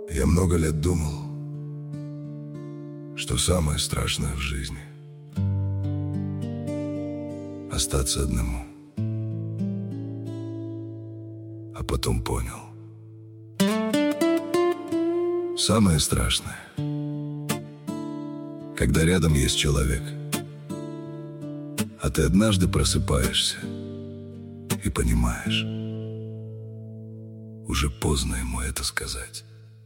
Я много лет думал, что самое страшное в жизни — остаться одному. А потом понял, самое страшное, когда рядом есть человек, а ты однажды просыпаешься и понимаешь, уже поздно ему это сказать.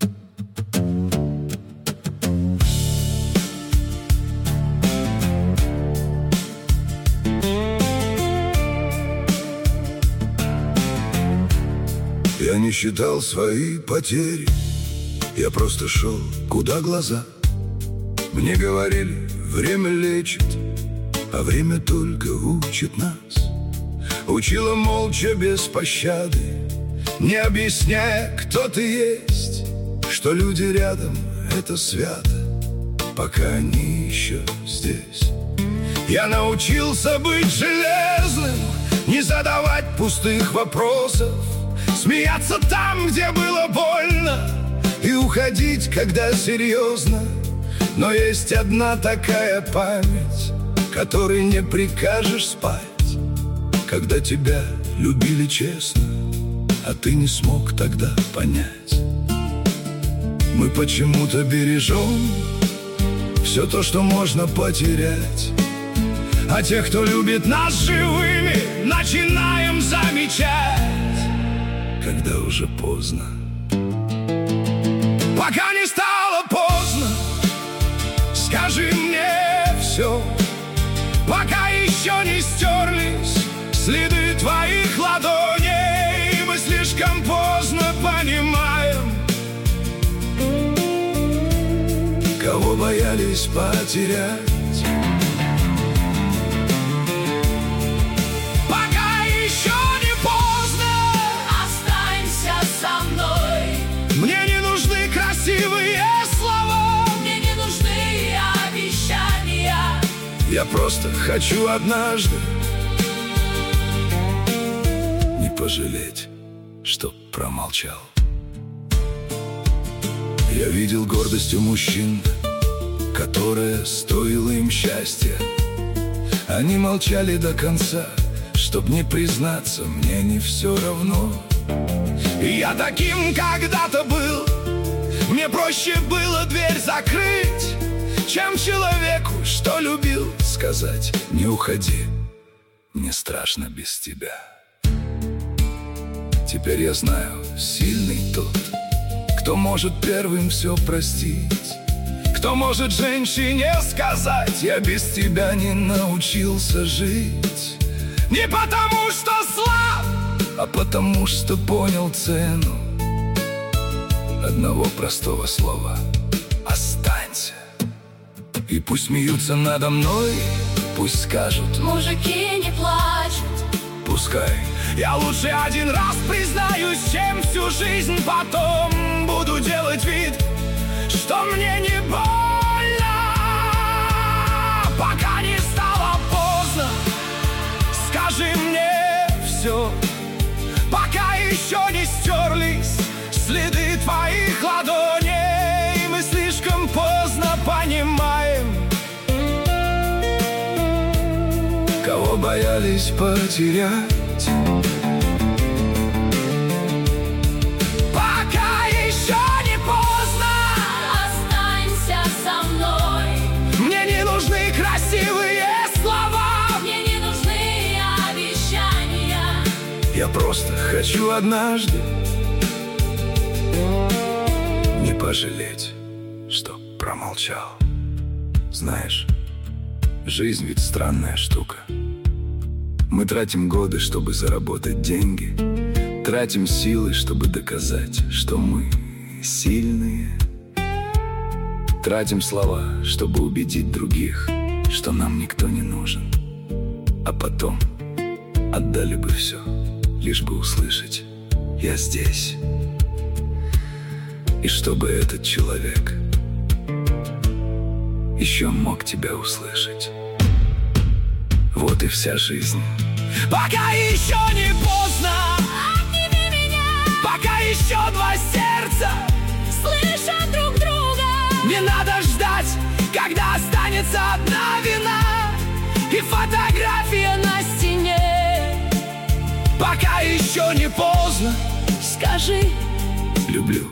Я не считал свои потери, я просто шел, куда глаза. Мне говорили, время лечит, а время только учит нас. Учила молча, без пощады, не объясняя, кто ты есть, что люди рядом — это свято, пока они еще здесь. Я научился быть железным, не задавать пустых вопросов, смеяться там, где было больно, и уходить, когда серьезно. Но есть одна такая память, которой не прикажешь спать, когда тебя любили честно, а ты не смог тогда понять. Мы почему-то бережем все то, что можно потерять, а тех, кто любит нас живыми, начинаем замечать, когда уже поздно. Пока не стало поздно, скажи мне все, пока еще не стерлись следы твоих ладоней. Мы слишком поздно понимаем, кого боялись потерять. Пока еще не поздно, останься со мной. мне не нужны красивые слова, Мне не нужны обещания. я просто хочу однажды не пожалеть, что промолчал. Я видел гордость у мужчин, которая стоила им счастья. Они молчали до конца, чтоб не признаться, мне не все равно. И я таким когда-то был, мне проще было дверь закрыть, чем человеку, что любил, сказать: не уходи, мне страшно без тебя. Теперь я знаю, сильный тот, кто может первым все простить, кто может женщине сказать: я без тебя не научился жить. Не потому, что слаб, а потому, что понял цену одного простого слова: останься. И пусть смеются надо мной, пусть скажут: Мужики не плачут. пускай. Я лучше один раз признаюсь, чем всю жизнь потом буду делать вид, что мне не больно. Пока не стало поздно, скажи мне все, пока еще не стерлись следы твоих ладоней. Мы слишком поздно понимаем, кого боялись потерять. Пока еще не поздно, останься со мной. Мне не нужны красивые слова, Мне не нужны обещания. я просто хочу однажды не пожалеть, что промолчал. Знаешь, жизнь ведь странная штука. Мы тратим годы, чтобы заработать деньги, тратим силы, чтобы доказать, что мы сильные, тратим слова, чтобы убедить других, что нам никто не нужен, а потом отдали бы все, лишь бы услышать: я здесь. И чтобы этот человек еще мог тебя услышать. Вот и вся жизнь. Пока еще не поздно, Обними меня, пока еще два сердца слышь, Не надо ждать, когда останется одна вина и фотография на стене. Пока еще не поздно, скажи: люблю.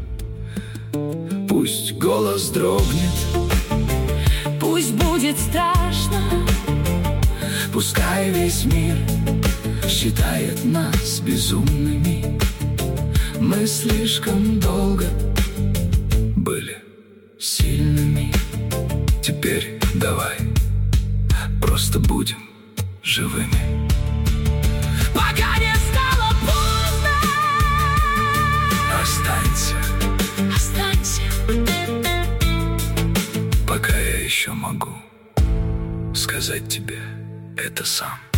Пусть голос дрогнет, Пусть будет страшно, пускай весь мир считает нас безумными. Мы слишком долго были сильными. Теперь давай просто будем живыми. пока не стало поздно. Останься, Останься, пока я еще могу сказать тебе это сам.